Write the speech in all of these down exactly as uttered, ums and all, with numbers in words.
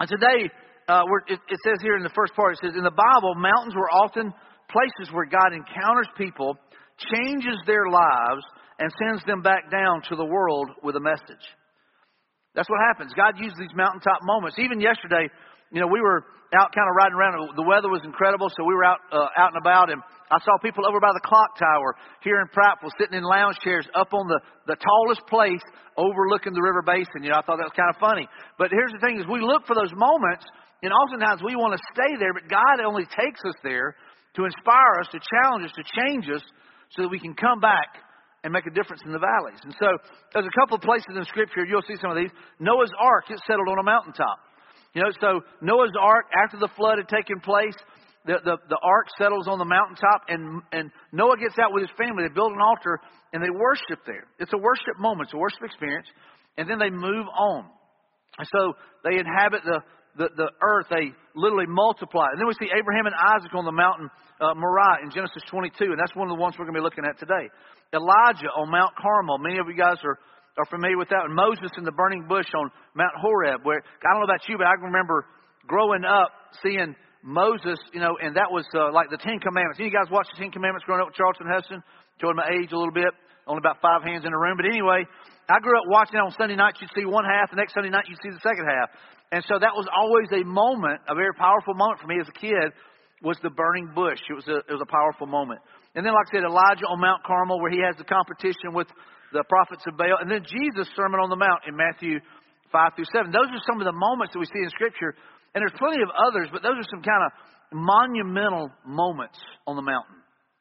And today, uh, we're, it, it says here in the first part, it says, in the Bible, mountains were often places where God encounters people, changes their lives, and sends them back down to the world with a message. That's what happens. God uses these mountaintop moments. Even yesterday, you know, we were out kind of riding around. The weather was incredible, so we were out uh, out and about, and I saw people over by the clock tower here in Prattville sitting in lounge chairs up on the, the tallest place overlooking the river basin. You know, I thought that was kind of funny. But here's the thing is we look for those moments, and oftentimes we want to stay there, but God only takes us there to inspire us, to challenge us, to change us, so that we can come back and make a difference in the valleys. And so there's a couple of places in Scripture, you'll see some of these. Noah's Ark, it settled on a mountaintop. You know, so Noah's Ark, after the flood had taken place, the, the, the ark settles on the mountaintop, and, and Noah gets out with his family. They build an altar, and they worship there. It's a worship moment. It's a worship experience. And then they move on. And so they inhabit the, the, the earth. They literally multiply. And then we see Abraham and Isaac on the mountain uh, Moriah in Genesis twenty-two. And that's one of the ones we're going to be looking at today. Elijah on Mount Carmel. Many of you guys are, are familiar with that. And Moses in the burning bush on Mount Horeb. Where, I don't know about you, but I can remember growing up seeing Moses, you know, and that was uh, like the Ten Commandments. Any of you guys watch the Ten Commandments growing up with Charlton Heston? Showing my age a little bit. Only about five hands in the room. But anyway, I grew up watching it on Sunday night. You'd see one half. The next Sunday night, you'd see the second half. And so that was always a moment, a very powerful moment for me as a kid, was the burning bush. It was a, it was a powerful moment. And then, like I said, Elijah on Mount Carmel, where he has the competition with the prophets of Baal. And then Jesus' Sermon on the Mount in Matthew five through seven. Those are some of the moments that we see in Scripture. And there's plenty of others, but those are some kind of monumental moments on the mountain.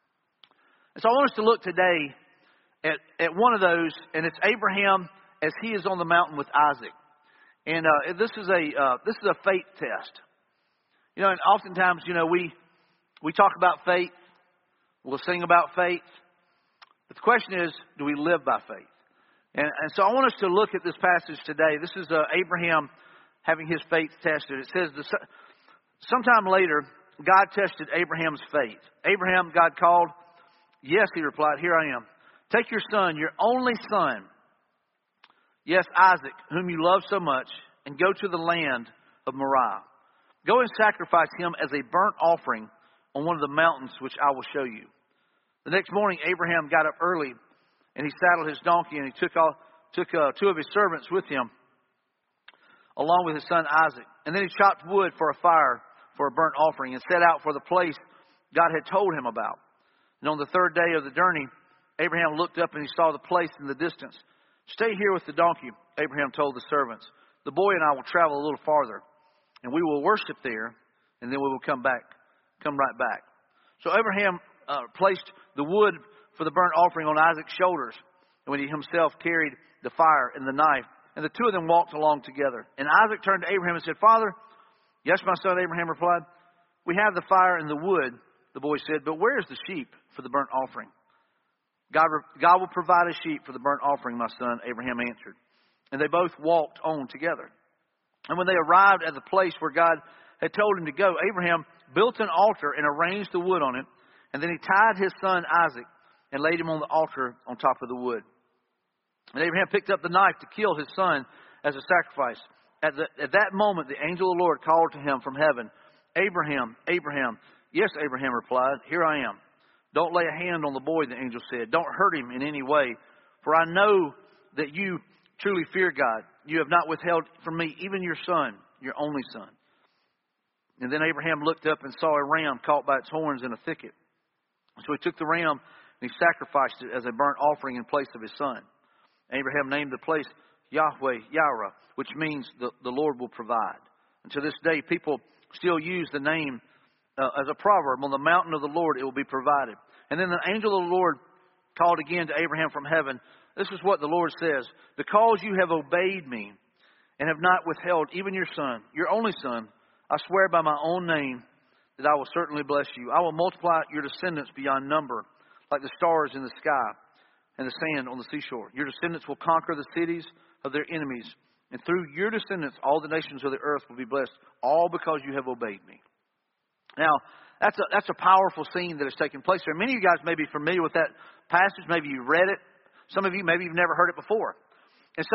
And so I want us to look today at, at one of those, and it's Abraham as he is on the mountain with Isaac. And uh, this is a uh, this is a faith test. You know, and oftentimes, you know, we we talk about faith, we'll sing about faith, but the question is, do we live by faith? And, and so I want us to look at this passage today. This is uh, Abraham having his faith tested. It says, the, sometime later, God tested Abraham's faith. Abraham, God called. Yes, he replied, here I am. Take your son, your only son, yes, Isaac, whom you love so much, and go to the land of Moriah. Go and sacrifice him as a burnt offering on one of the mountains which I will show you. The next morning, Abraham got up early, and he saddled his donkey, and he took, all, took uh, two of his servants with him, along with his son Isaac. And then he chopped wood for a fire for a burnt offering and set out for the place God had told him about. And on the third day of the journey, Abraham looked up and he saw the place in the distance. Stay here with the donkey, Abraham told the servants. The boy and I will travel a little farther, and we will worship there, and then we will come back, come right back. So Abraham uh, placed the wood for the burnt offering on Isaac's shoulders, and when he himself carried the fire and the knife, and the two of them walked along together. And Isaac turned to Abraham and said, Father, yes, my son, Abraham replied, we have the fire and the wood, the boy said, but where is the sheep for the burnt offering? God, God will provide a sheep for the burnt offering, my son, Abraham answered. And they both walked on together. And when they arrived at the place where God had told him to go, Abraham built an altar and arranged the wood on it. And then he tied his son Isaac and laid him on the altar on top of the wood. And Abraham picked up the knife to kill his son as a sacrifice. At, the, at that moment, the angel of the Lord called to him from heaven, Abraham, Abraham. Yes, Abraham replied, here I am. Don't lay a hand on the boy, the angel said. Don't hurt him in any way, for I know that you truly fear God. You have not withheld from me even your son, your only son. And then Abraham looked up and saw a ram caught by its horns in a thicket. So he took the ram and he sacrificed it as a burnt offering in place of his son. Abraham named the place Yahweh Yireh, which means the, the Lord will provide. And to this day, people still use the name uh, as a proverb. On the mountain of the Lord, it will be provided. And then the angel of the Lord called again to Abraham from heaven. This is what the Lord says. Because you have obeyed me and have not withheld even your son, your only son, I swear by my own name that I will certainly bless you. I will multiply your descendants beyond number, like the stars in the sky and the sand on the seashore. Your descendants will conquer the cities of their enemies. And through your descendants, all the nations of the earth will be blessed, all because you have obeyed me. Now, that's a, that's a powerful scene that has taken place there. Many of you guys may be familiar with that passage. Maybe you read it. Some of you, maybe you've never heard it before. And so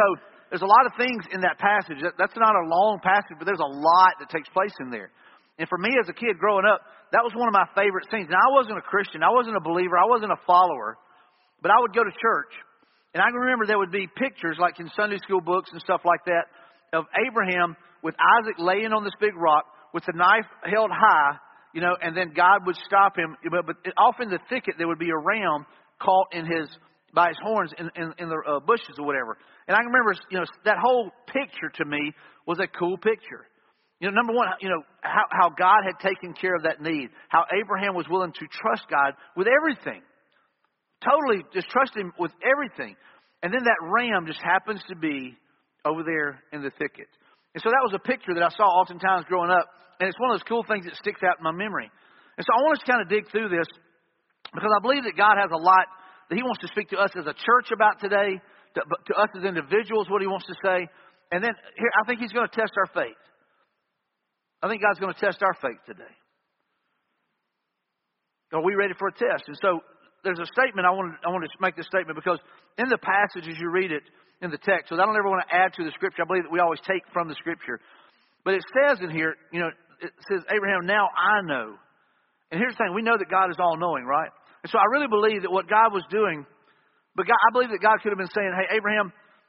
there's a lot of things in that passage. That, that's not a long passage, but there's a lot that takes place in there. And for me as a kid growing up, that was one of my favorite scenes. Now, I wasn't a Christian. I wasn't a believer. I wasn't a follower. But I would go to church. And I can remember there would be pictures, like in Sunday school books and stuff like that, of Abraham with Isaac laying on this big rock with the knife held high, you know, and then God would stop him. But, but off in the thicket, there would be a ram caught in his by his horns in, in, in the uh, bushes or whatever. And I can remember, you know, that whole picture to me was a cool picture. You know, number one, you know, how, how God had taken care of that need. How Abraham was willing to trust God with everything. Totally just trust Him with everything. And then that ram just happens to be over there in the thicket. And so that was a picture that I saw oftentimes growing up. And it's one of those cool things that sticks out in my memory. And so I want us to kind of dig through this because I believe that God has a lot that He wants to speak to us as a church about today, to, to us as individuals, what He wants to say. And then here, I think He's going to test our faith. I think God's going to test our faith today. Are we ready for a test? And so there's a statement, I want to, I want to make this statement because in the passage as you read it in the text, so I don't ever want to add to the Scripture. I believe that we always take from the Scripture. But it says in here, you know, it says, Abraham, now I know. And here's the thing, we know that God is all-knowing, right? And so I really believe that what God was doing, but God, I believe that God could have been saying, hey, Abraham,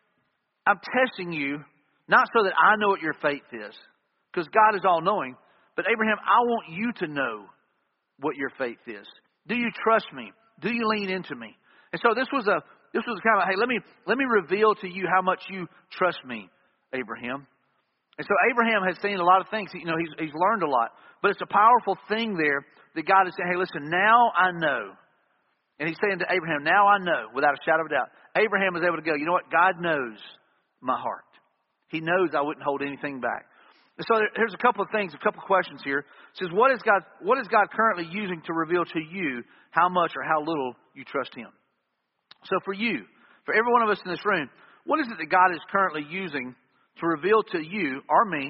I'm testing you, not so that I know what your faith is, because God is all-knowing, but Abraham, I want you to know what your faith is. Do you trust me? Do you lean into me? And so this was a this was kind of, hey, let me let me reveal to you how much you trust me, Abraham. And so Abraham has seen a lot of things. You know, he's he's learned a lot, but it's a powerful thing there that God is saying, hey, listen, now I know. And He's saying to Abraham, now I know, without a shadow of a doubt. Abraham was able to go, you know what? God knows my heart. He knows I wouldn't hold anything back. And so here's a couple of things, a couple of questions here. It says, what is God, what is God currently using to reveal to you how much or how little you trust Him? So for you, for every one of us in this room, what is it that God is currently using to reveal to you or me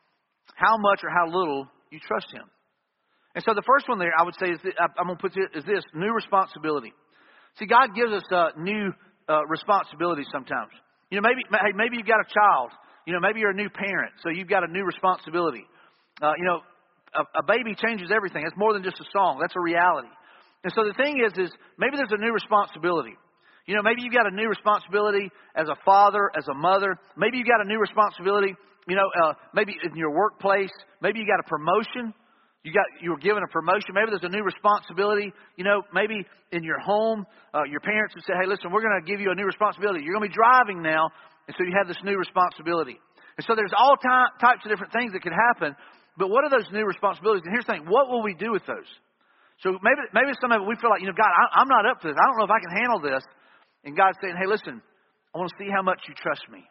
how much or how little you trust Him? And so the first one there, I would say, is that, I'm going to put it, is this, new responsibility. See, God gives us uh, new uh, responsibilities sometimes. You know, maybe hey, maybe you've got a child. You know, maybe you're a new parent, so you've got a new responsibility. Uh, you know, a, a baby changes everything. It's more than just a song. That's a reality. And so the thing is, is maybe there's a new responsibility. You know, maybe you've got a new responsibility as a father, as a mother. Maybe you've got a new responsibility, you know, uh, maybe in your workplace. Maybe you got a promotion. You got you were given a promotion. Maybe there's a new responsibility. You know, maybe in your home, uh, your parents would say, hey, listen, we're going to give you a new responsibility. You're going to be driving now. And so you have this new responsibility. And so there's all ty- types of different things that could happen. But what are those new responsibilities? And here's the thing, what will we do with those? So maybe maybe some of it we feel like, you know, God, I, I'm not up to this. I don't know if I can handle this. And God's saying, hey, listen, I want to see how much you trust me.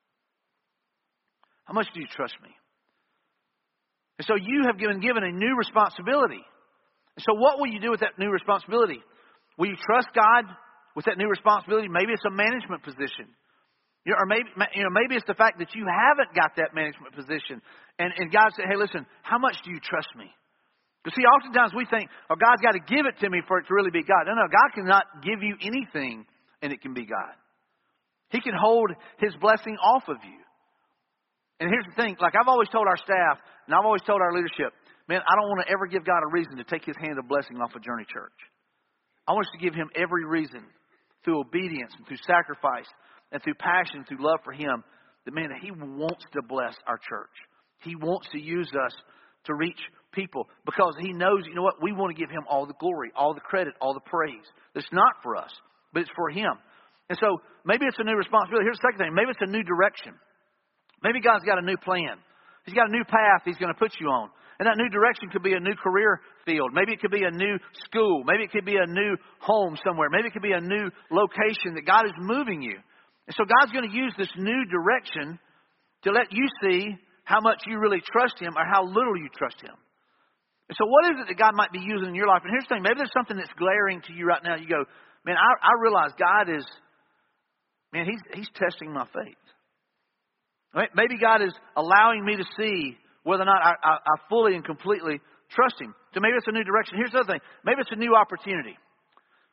How much do you trust me? And so you have given given a new responsibility. And so what will you do with that new responsibility? Will you trust God with that new responsibility? Maybe it's a management position. You know, or maybe you know, maybe it's the fact that you haven't got that management position. And, and God said, hey, listen, how much do you trust me? Because see, oftentimes we think, oh, God's got to give it to me for it to really be God. No, no, God cannot give you anything and it can be God. He can hold His blessing off of you. And here's the thing, like I've always told our staff, and I've always told our leadership, man, I don't want to ever give God a reason to take His hand of blessing off of Journey Church. I want us to give Him every reason through obedience and through sacrifice and through passion, through love for Him, that, man, He wants to bless our church. He wants to use us to reach people because He knows, you know what, we want to give Him all the glory, all the credit, all the praise. It's not for us, but it's for Him. And so maybe it's a new responsibility. Here's the second thing. Maybe it's a new direction. Maybe God's got a new plan. He's got a new path He's going to put you on. And that new direction could be a new career field. Maybe it could be a new school. Maybe it could be a new home somewhere. Maybe it could be a new location that God is moving you. And so God's going to use this new direction to let you see how much you really trust Him or how little you trust Him. And so what is it that God might be using in your life? And here's the thing. Maybe there's something that's glaring to you right now. You go, man, I, I realize God is, man, He's He's testing my faith. Maybe God is allowing me to see whether or not I, I, I fully and completely trust Him. So maybe it's a new direction. Here's the other thing. Maybe it's a new opportunity.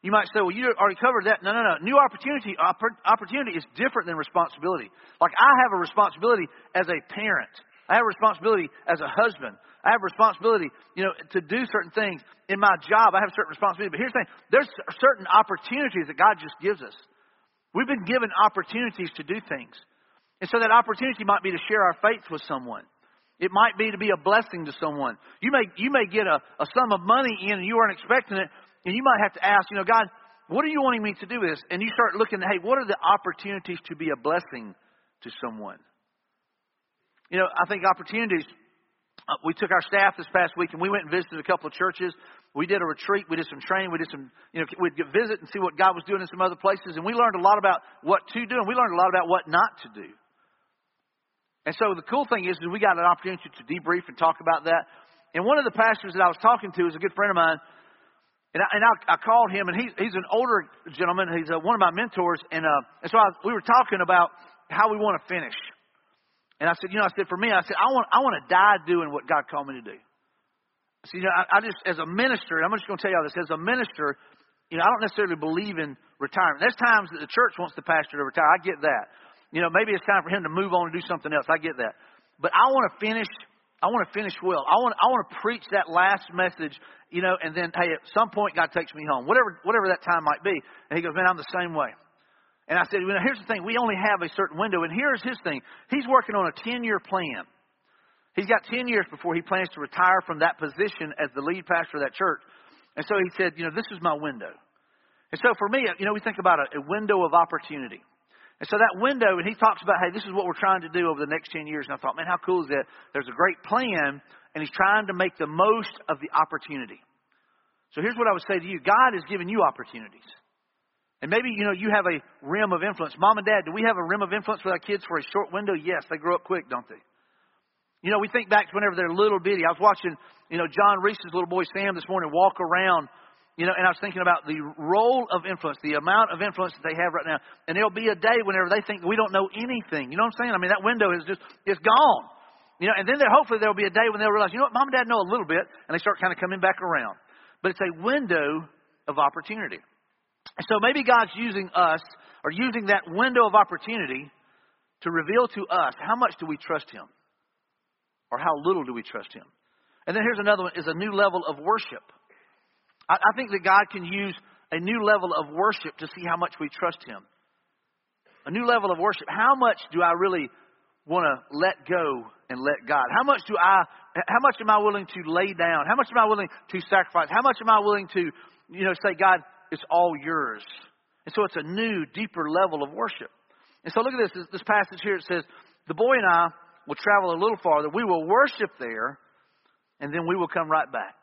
You might say, well, you already covered that. No, no, no. New opportunity, opportunity is different than responsibility. Like I have a responsibility as a parent. I have a responsibility as a husband. I have a responsibility, you know, to do certain things. In my job, I have certain responsibility. But here's the thing. There's certain opportunities that God just gives us. We've been given opportunities to do things. And so that opportunity might be to share our faith with someone. It might be to be a blessing to someone. You may you may get a, a sum of money in and you weren't expecting it. And you might have to ask, you know, God, what are you wanting me to do with this? And you start looking at, hey, what are the opportunities to be a blessing to someone? You know, I think opportunities, uh, we took our staff this past week and we went and visited a couple of churches. We did a retreat. We did some training. We did some, you know, we'd get visit and see what God was doing in some other places. And we learned a lot about what to do. And we learned a lot about what not to do. And so the cool thing is, is we got an opportunity to debrief and talk about that. And one of the pastors that I was talking to is a good friend of mine. And I, and I, I called him, and he's, he's an older gentleman. He's uh, one of my mentors. And, uh, and so I, we were talking about how we want to finish. And I said, you know, I said, for me, I said, I want I want to die doing what God called me to do. I said, you know, I, I just, as a minister, and I'm just going to tell you all this, as a minister, you know, I don't necessarily believe in retirement. There's times that the church wants the pastor to retire. I get that. You know, maybe it's time for him to move on and do something else. I get that. But I want to finish. I want to finish well. I want I want to preach that last message, you know, and then, hey, at some point, God takes me home, whatever whatever that time might be. And he goes, man, I'm the same way. And I said, well, here's the thing. We only have a certain window. And here's his thing. He's working on a ten-year plan. He's got ten years before he plans to retire from that position as the lead pastor of that church. And so he said, you know, this is my window. And so for me, you know, we think about a, a window of opportunity. And so that window, and he talks about, hey, this is what we're trying to do over the next ten years. And I thought, man, how cool is that? There's a great plan, and he's trying to make the most of the opportunity. So here's what I would say to you. God has given you opportunities. And maybe, you know, you have a rim of influence. Mom and Dad, do we have a rim of influence with our kids for a short window? Yes, they grow up quick, don't they? You know, we think back to whenever they're little bitty. I was watching, you know, John Reese's little boy Sam this morning walk around. You know, and I was thinking about the role of influence, the amount of influence that they have right now. And there'll be a day whenever they think we don't know anything. You know what I'm saying? I mean, that window is just, it's gone. You know, and then there, hopefully there'll be a day when they'll realize, you know what, Mom and Dad know a little bit. And they start kind of coming back around. But it's a window of opportunity. And so maybe God's using us, or using that window of opportunity to reveal to us, how much do we trust Him? Or how little do we trust Him? And then here's another one, is a new level of worship. I think that God can use a new level of worship to see how much we trust Him. A new level of worship. How much do I really want to let go and let God? How much do I, how much am I willing to lay down? How much am I willing to sacrifice? How much am I willing to, you know, say, God, it's all yours. And so it's a new, deeper level of worship. And so look at this, this passage here. It says, the boy and I will travel a little farther. We will worship there, and then we will come right back.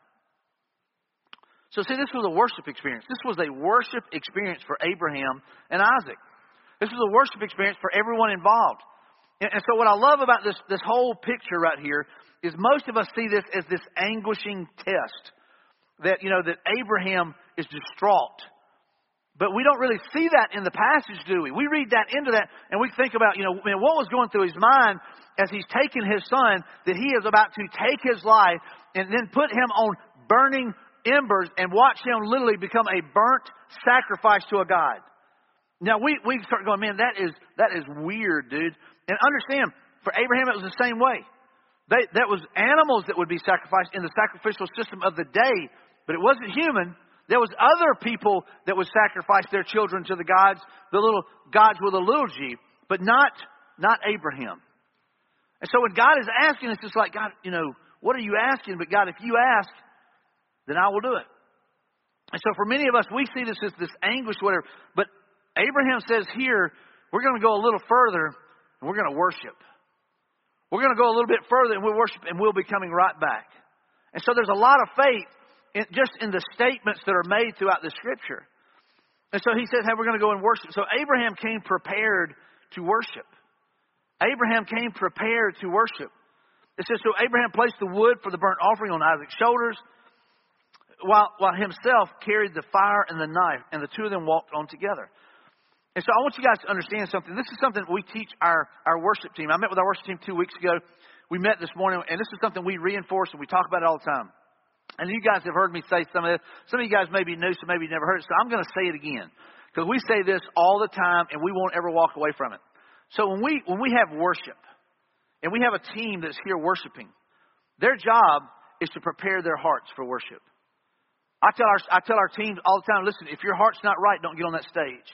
So see, this was a worship experience. This was a worship experience for Abraham and Isaac. This was a worship experience for everyone involved. And, and so what I love about this, this whole picture right here is most of us see this as this anguishing test. That, you know, that Abraham is distraught. But we don't really see that in the passage, do we? We read that into that and we think about, you know, what was going through his mind as he's taken his son, that he is about to take his life and then put him on burning embers and watch him literally become a burnt sacrifice to a God. Now we, we start going, man, that is that is weird, dude. And understand, for Abraham it was the same way. They, that was animals that would be sacrificed in the sacrificial system of the day, but it wasn't human. There was other people that would sacrifice their children to the gods, the little gods with a little g, but not not Abraham. And so when God is asking, it's just like, God, you know, what are you asking? But God, if you ask, then I will do it. And so for many of us, we see this as this anguish, whatever. But Abraham says here, we're going to go a little further and we're going to worship. We're going to go a little bit further and we'll worship and we'll be coming right back. And so there's a lot of faith in, just in the statements that are made throughout the Scripture. And so he says, hey, we're going to go and worship. So Abraham came prepared to worship. Abraham came prepared to worship. It says, so Abraham placed the wood for the burnt offering on Isaac's shoulders, While, while himself carried the fire and the knife, and the two of them walked on together. And so I want you guys to understand something. This is something we teach our, our worship team. I met with our worship team two weeks ago. We met this morning, and this is something we reinforce, and we talk about it all the time. And you guys have heard me say some of this. Some of you guys may be new, so maybe you never heard it. So I'm going to say it again. Because we say this all the time, and we won't ever walk away from it. So when we when we have worship, and we have a team that's here worshiping, their job is to prepare their hearts for worship. I tell our I tell our teams all the time, listen, if your heart's not right, don't get on that stage.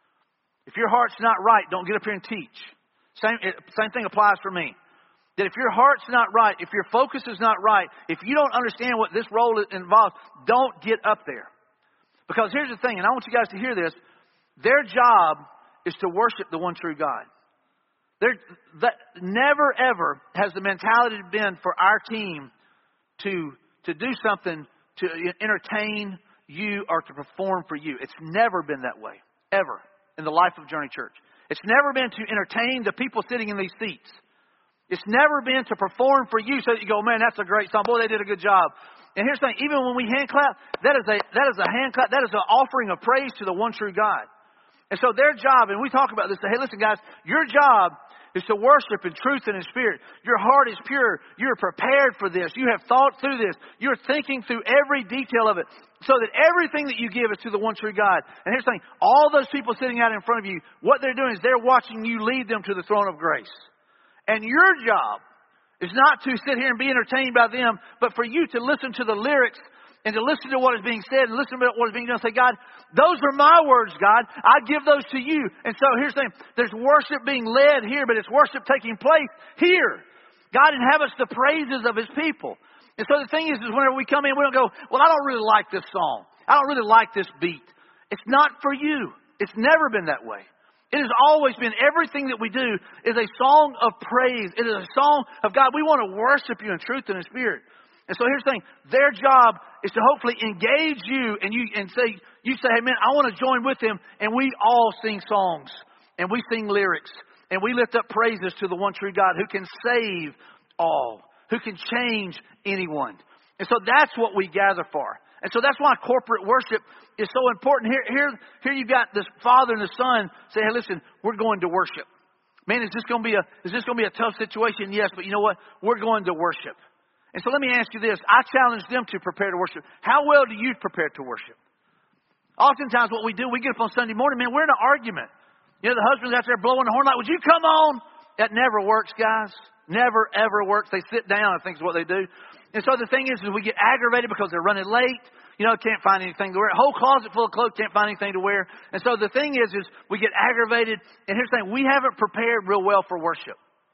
If your heart's not right, don't get up here and teach. Same, same thing applies for me. That if your heart's not right, if your focus is not right, if you don't understand what this role involves, don't get up there. Because here's the thing, and I want you guys to hear this. Their job is to worship the one true God. There, that never ever has the mentality been for our team to, to do something to entertain you or to perform for you. It's never been that way, ever, in the life of Journey Church. It's never been to entertain the people sitting in these seats. It's never been to perform for you so that you go, man, that's a great song. Boy, they did a good job. And here's the thing, even when we hand clap, that is a that is a hand clap, that is an offering of praise to the one true God. And so their job, and we talk about this, say, hey, listen, guys, your job is to worship in truth and in spirit. Your heart is pure. You're prepared for this. You have thought through this. You're thinking through every detail of it so that everything that you give is to the one true God. And here's the thing, all those people sitting out in front of you, what they're doing is they're watching you lead them to the throne of grace. And your job is not to sit here and be entertained by them, but for you to listen to the lyrics and to listen to what is being said and listen to what is being done. Say, God, those are my words, God. I give those to you. And so here's the thing. There's worship being led here, but it's worship taking place here. God inhabits the praises of His people. And so the thing is, is whenever we come in, we don't go, well, I don't really like this song. I don't really like this beat. It's not for you. It's never been that way. It has always been, everything that we do is a song of praise. It is a song of God. We want to worship you in truth and in spirit. And so here's the thing. Their job is to hopefully engage you and you and say, you say, hey man, I want to join with them. And we all sing songs and we sing lyrics and we lift up praises to the one true God who can save all, who can change anyone. And so that's what we gather for. And so that's why corporate worship is so important. Here, here, here you got this father and the son say, hey, listen, we're going to worship. Man, is this going to be a, is this going to be a tough situation? Yes, but you know what? We're going to worship. And so let me ask you this. I challenge them to prepare to worship. How well do you prepare to worship? Oftentimes what we do, we get up on Sunday morning, man, we're in an argument. You know, the husband's out there blowing the horn like, would you come on? That never works, guys. Never, ever works. They sit down, I think is what they do. And so the thing is, is we get aggravated because they're running late. You know, can't find anything to wear. A whole closet full of clothes, can't find anything to wear. And so the thing is, is we get aggravated. And here's the thing, we haven't prepared real well for worship.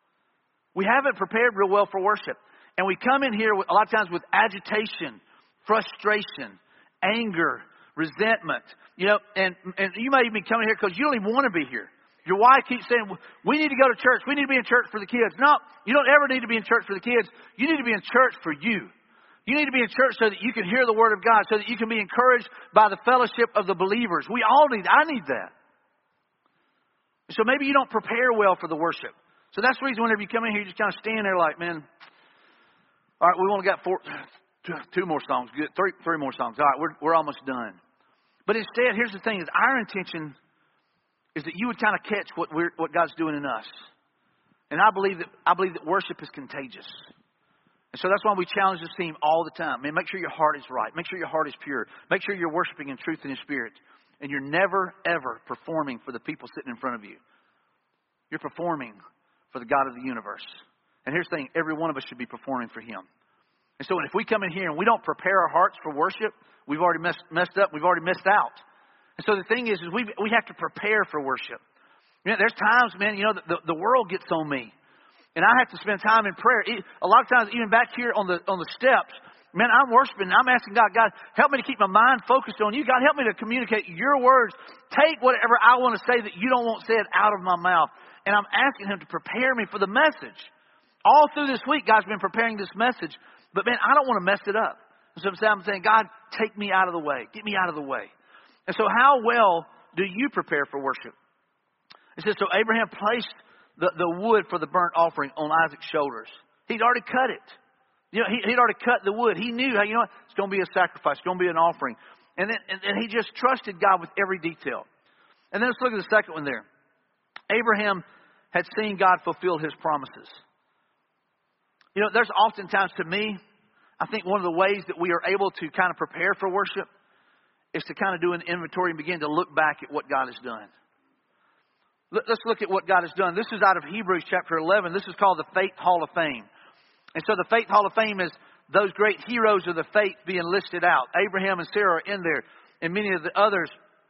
We haven't prepared real well for worship. And we come in here with, a lot of times with agitation, frustration, anger, resentment. You know, and, and you might even be coming here because you don't even want to be here. Your wife keeps saying, we need to go to church. We need to be in church for the kids. No, you don't ever need to be in church for the kids. You need to be in church for you. You need to be in church so that you can hear the Word of God, so that you can be encouraged by the fellowship of the believers. We all need, I need that. So maybe you don't prepare well for the worship. So that's the reason whenever you come in here, you just kind of stand there like, man, all right, we only got four, two more songs, good, three, three more songs. All right, we're, we're almost done. But instead, here's the thing, is our intention is that you would kind of catch what we're, what God's doing in us. And I believe that I believe that worship is contagious. And so that's why we challenge this team all the time. Man, make sure your heart is right. Make sure your heart is pure. Make sure you're worshiping in truth and in spirit. And you're never, ever performing for the people sitting in front of you. You're performing for the God of the universe. And here's the thing, every one of us should be performing for Him. And so if we come in here and we don't prepare our hearts for worship, we've already messed, messed up. We've already missed out. And so the thing is, is we we have to prepare for worship. You know, there's times, man, you know, the, the world gets on me. And I have to spend time in prayer. A lot of times, even back here on the on the steps, man, I'm worshiping. I'm asking God, God, help me to keep my mind focused on you. God, help me to communicate your words. Take whatever I want to say that you don't want said out of my mouth. And I'm asking Him to prepare me for the message. All through this week, God's been preparing this message. But, man, I don't want to mess it up. So I'm saying, God, take me out of the way. Get me out of the way. And so how well do you prepare for worship? It says, so Abraham placed the, the wood for the burnt offering on Isaac's shoulders. He'd already cut it. You know, he, he'd already cut the wood. He knew, you know what, it's going to be a sacrifice. It's going to be an offering. And then and, and he just trusted God with every detail. And then let's look at the second one there. Abraham had seen God fulfill His promises. You know, there's oftentimes to me, I think one of the ways that we are able to kind of prepare for worship is to kind of do an inventory and begin to look back at what God has done. Let's look at what God has done. This is out of Hebrews chapter eleven. This is called the Faith Hall of Fame. And so the Faith Hall of Fame is those great heroes of the faith being listed out. Abraham and Sarah are in there, and many of the others.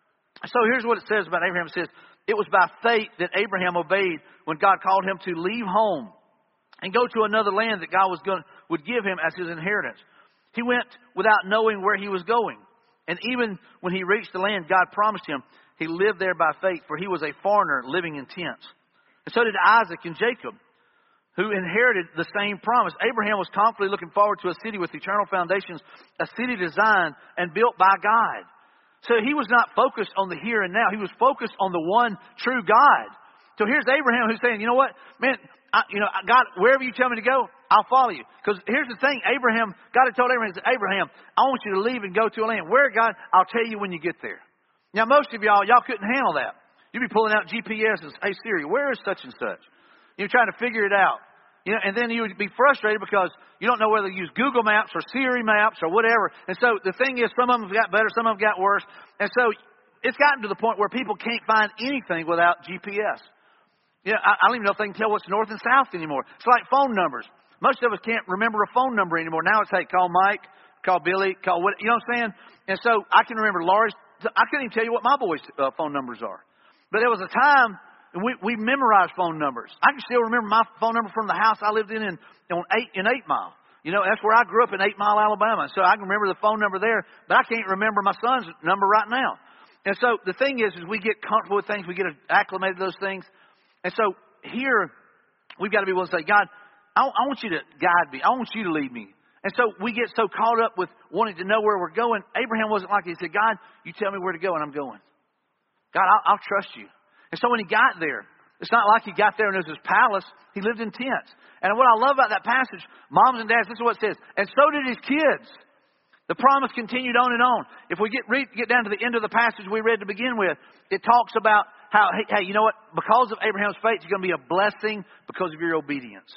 So here's what it says about Abraham. It says, it was by faith that Abraham obeyed when God called him to leave home and go to another land that God was going would give him as his inheritance. He went without knowing where he was going. And even when he reached the land God promised him, he lived there by faith, for he was a foreigner living in tents. And so did Isaac and Jacob, who inherited the same promise. Abraham was confidently looking forward to a city with eternal foundations, a city designed and built by God. So he was not focused on the here and now. He was focused on the one true God. So here's Abraham who's saying, you know what, man, I, you know, God, wherever you tell me to go, I'll follow you. Because here's the thing, Abraham, God had told Abraham, he said, Abraham, I want you to leave and go to a land. Where, God? I'll tell you when you get there. Now, most of y'all, y'all couldn't handle that. You'd be pulling out G P S and, hey, Siri, where is such and such? You're trying to figure it out. You know, and then you would be frustrated because you don't know whether to use Google Maps or Siri Maps or whatever. And so the thing is, some of them have got better, some of them got worse. And so it's gotten to the point where people can't find anything without G P S. You know, I, I don't even know if they can tell what's north and south anymore. It's like phone numbers. Most of us can't remember a phone number anymore. Now it's, hey, call Mike, call Billy, call what, you know what I'm saying? And so I can remember Laura's, I couldn't even tell you what my boys' uh, phone numbers are. But there was a time and we, we memorized phone numbers. I can still remember my phone number from the house I lived in in, on eight, in eight Mile. You know, that's where I grew up in eight Mile, Alabama. So I can remember the phone number there, but I can't remember my son's number right now. And so the thing is, is we get comfortable with things. We get acclimated to those things. And so here, we've got to be willing to say, God, I, I want you to guide me. I want you to lead me. And so we get so caught up with wanting to know where we're going. Abraham wasn't like that. He said, God, you tell me where to go and I'm going. God, I'll, I'll trust you. And so when he got there, it's not like he got there and there was his palace. He lived in tents. And what I love about that passage, moms and dads, this is what it says. And so did his kids. The promise continued on and on. If we get read, get down to the end of the passage we read to begin with, it talks about how, hey, hey, you know what? Because of Abraham's faith, it's going to be a blessing because of your obedience.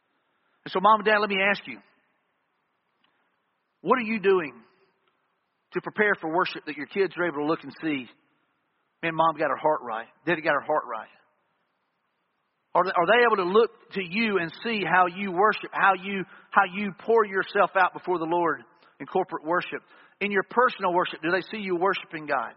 And so, mom and dad, let me ask you, what are you doing to prepare for worship that your kids are able to look and see, man, mom got her heart right. Daddy got her heart right. Are they, are they able to look to you and see how you worship, how you how you pour yourself out before the Lord in corporate worship? In your personal worship, do they see you worshiping God?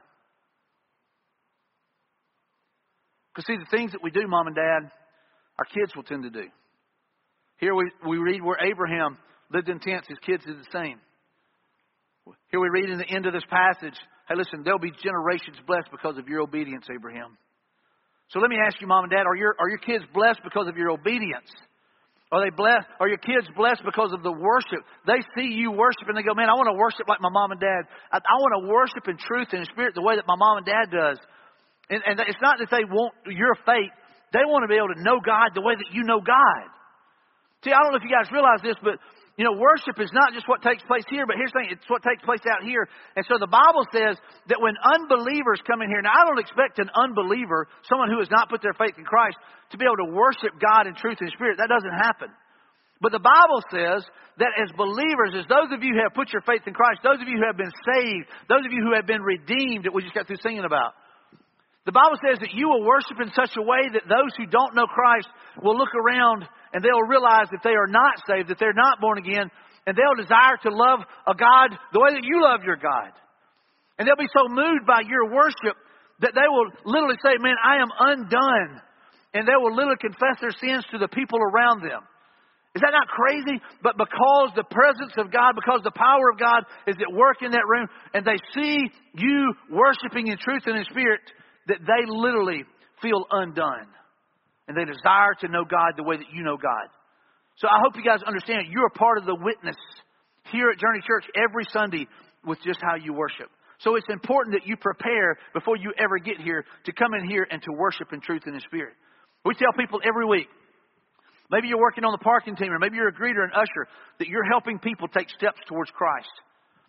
Because see, the things that we do, mom and dad, our kids will tend to do. Here we, we read where Abraham lived in tents. His kids did the same. Here we read in the end of this passage, hey, listen, there'll be generations blessed because of your obedience, Abraham. So let me ask you, mom and dad, are your, are your kids blessed because of your obedience? Are they blessed? Are your kids blessed because of the worship? They see you worship and they go, man, I want to worship like my mom and dad. I, I want to worship in truth and in spirit the way that my mom and dad does. And, and it's not that they want your faith. They want to be able to know God the way that you know God. See, I don't know if you guys realize this, but you know, worship is not just what takes place here, but here's the thing, it's what takes place out here. And so the Bible says that when unbelievers come in here, now I don't expect an unbeliever, someone who has not put their faith in Christ, to be able to worship God in truth and spirit. That doesn't happen. But the Bible says that as believers, as those of you who have put your faith in Christ, those of you who have been saved, those of you who have been redeemed that we just got through singing about, the Bible says that you will worship in such a way that those who don't know Christ will look around and they'll realize that they are not saved, that they're not born again, and they'll desire to love a God the way that you love your God. And they'll be so moved by your worship that they will literally say, man, I am undone. And they will literally confess their sins to the people around them. Is that not crazy? But because the presence of God, because the power of God is at work in that room, and they see you worshiping in truth and in spirit, that they literally feel undone. And they desire to know God the way that you know God. So I hope you guys understand you're a part of the witness here at Journey Church every Sunday with just how you worship. So it's important that you prepare before you ever get here to come in here and to worship in truth and in spirit. We tell people every week, maybe you're working on the parking team or maybe you're a greeter and usher, that you're helping people take steps towards Christ.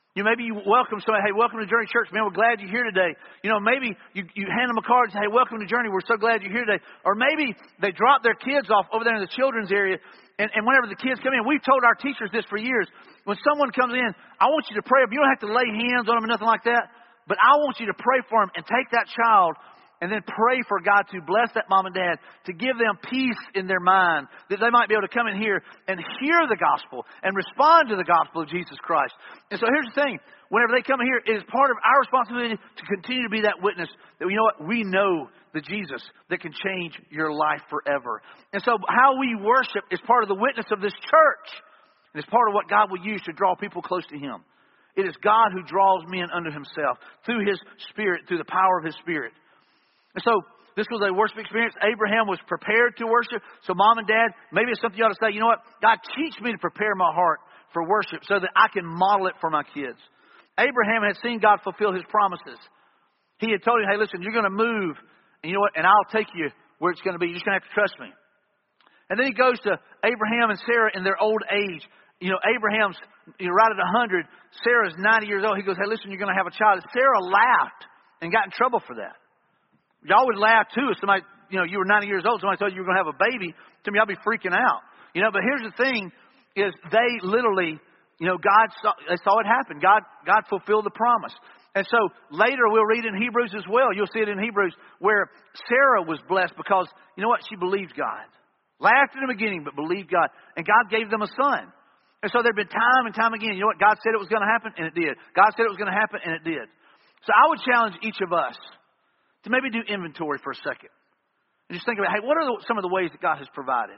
You maybe you welcome somebody, hey, welcome to Journey Church. Man, we're glad you're here today. You know, maybe you, you hand them a card and say, hey, welcome to Journey. We're so glad you're here today. Or maybe they drop their kids off over there in the children's area. And, and whenever the kids come in, we've told our teachers this for years. When someone comes in, I want you to pray. You don't have to lay hands on them or nothing like that. But I want you to pray for them and take that child and then pray for God to bless that mom and dad, to give them peace in their mind, that they might be able to come in here and hear the gospel and respond to the gospel of Jesus Christ. And so here's the thing. Whenever they come in here, it is part of our responsibility to continue to be that witness that, you know what, we know the Jesus that can change your life forever. And so how we worship is part of the witness of this church. And it's part of what God will use to draw people close to Him. It is God who draws men unto Himself through His Spirit, through the power of His Spirit. And so this was a worship experience. Abraham was prepared to worship. So mom and dad, maybe it's something you ought to say, you know what? God, teach me to prepare my heart for worship so that I can model it for my kids. Abraham had seen God fulfill His promises. He had told him, hey, listen, you're going to move. And you know what? And I'll take you where it's going to be. You're just going to have to trust me. And then he goes to Abraham and Sarah in their old age. You know, Abraham's you know, right at one hundred. Sarah's ninety years old. He goes, hey, listen, you're going to have a child. And Sarah laughed and got in trouble for that. Y'all would laugh too if somebody, you know, you were ninety years old, somebody told you you were going to have a baby. To me, I'll be freaking out. You know, but here's the thing is they literally, you know, God saw, they saw it happen. God, God fulfilled the promise. And so later we'll read in Hebrews as well. You'll see it in Hebrews where Sarah was blessed because, you know what? She believed God. Laughed in the beginning, but believed God. And God gave them a son. And so there'd been time and time again, you know what? God said it was going to happen, and it did. God said it was going to happen, and it did. So I would challenge each of us to maybe do inventory for a second. And just think about, hey, what are the, some of the ways that God has provided?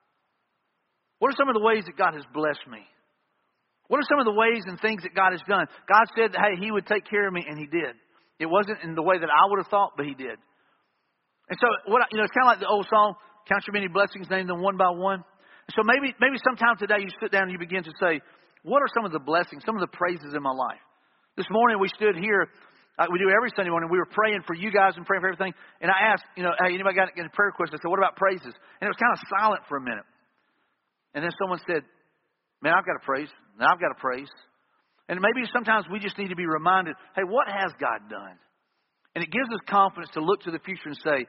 What are some of the ways that God has blessed me? What are some of the ways and things that God has done? God said that, hey, He would take care of me, and He did. It wasn't in the way that I would have thought, but He did. And so, what you know, it's kind of like the old song, count your many blessings, name them one by one. And so maybe, maybe sometime today you sit down and you begin to say, what are some of the blessings, some of the praises in my life? This morning we stood here. Like we do every Sunday morning, we were praying for you guys and praying for everything. And I asked, you know, hey, anybody got any prayer requests? I said, what about praises? And it was kind of silent for a minute. And then someone said, man, I've got a praise. And I've got a praise. And maybe sometimes we just need to be reminded, hey, what has God done? And it gives us confidence to look to the future and say,